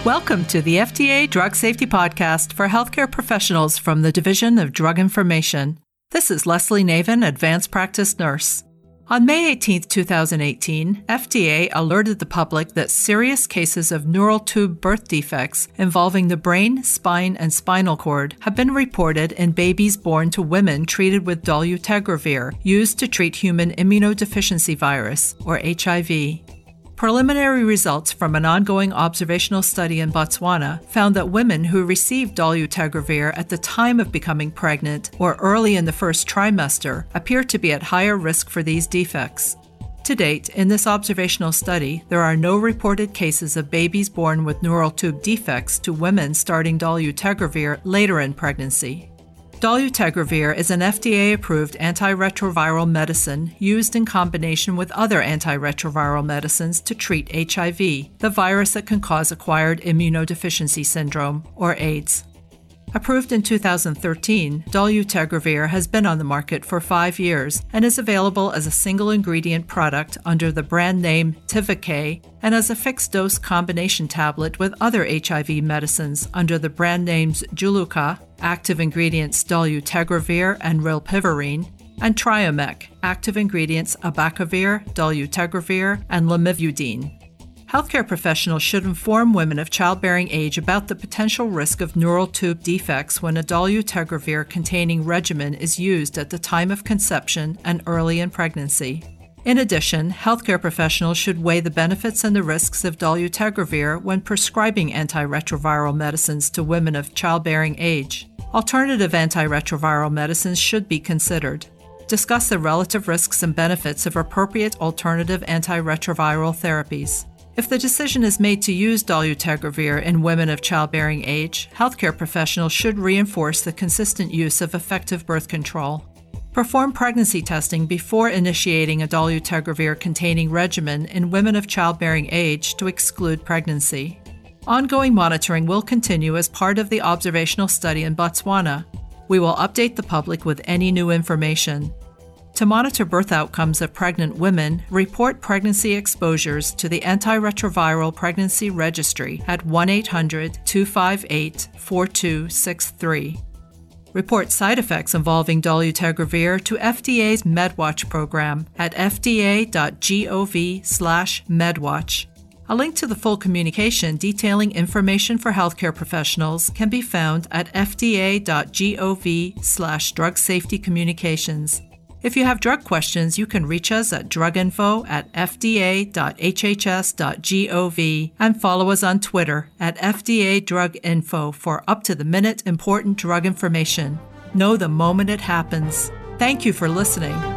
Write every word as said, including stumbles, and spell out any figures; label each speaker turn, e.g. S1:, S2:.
S1: Welcome to the F D A Drug Safety Podcast for healthcare professionals from the Division of Drug Information. This is Leslie Navin, Advanced Practice Nurse. On May eighteenth, twenty eighteen, F D A alerted the public that serious cases of neural tube birth defects involving the brain, spine, and spinal cord have been reported in babies born to women treated with dolutegravir, used to treat human immunodeficiency virus, or H I V. Preliminary results from an ongoing observational study in Botswana found that women who received dolutegravir at the time of becoming pregnant or early in the first trimester appear to be at higher risk for these defects. To date, in this observational study, there are no reported cases of babies born with neural tube defects to women starting dolutegravir later in pregnancy. Dolutegravir is an F D A-approved antiretroviral medicine used in combination with other antiretroviral medicines to treat H I V, the virus that can cause acquired immunodeficiency syndrome, or AIDS. Approved in two thousand thirteen, dolutegravir has been on the market for five years and is available as a single-ingredient product under the brand name Tivicay and as a fixed-dose combination tablet with other H I V medicines under the brand names Juluca, active ingredients dolutegravir and rilpivirine, and Triomec, active ingredients abacavir, dolutegravir, and lamivudine. Healthcare professionals should inform women of childbearing age about the potential risk of neural tube defects when a dolutegravir-containing regimen is used at the time of conception and early in pregnancy. In addition, healthcare professionals should weigh the benefits and the risks of dolutegravir when prescribing antiretroviral medicines to women of childbearing age. Alternative antiretroviral medicines should be considered. Discuss the relative risks and benefits of appropriate alternative antiretroviral therapies. If the decision is made to use dolutegravir in women of childbearing age, healthcare professionals should reinforce the consistent use of effective birth control. Perform pregnancy testing before initiating a dolutegravir-containing regimen in women of childbearing age to exclude pregnancy. Ongoing monitoring will continue as part of the observational study in Botswana. We will update the public with any new information. To monitor birth outcomes of pregnant women, report pregnancy exposures to the Antiretroviral Pregnancy Registry at one eight hundred, two five eight, four two six three. Report side effects involving dolutegravir to F D A's MedWatch program at fda.gov slash medwatch. A link to the full communication detailing information for healthcare professionals can be found at fda.gov slash drug safety communications. If you have drug questions, you can reach us at druginfo at fda.hhs.gov and follow us on Twitter at F D A Drug Info for up-to-the-minute important drug information. Know the moment it happens. Thank you for listening.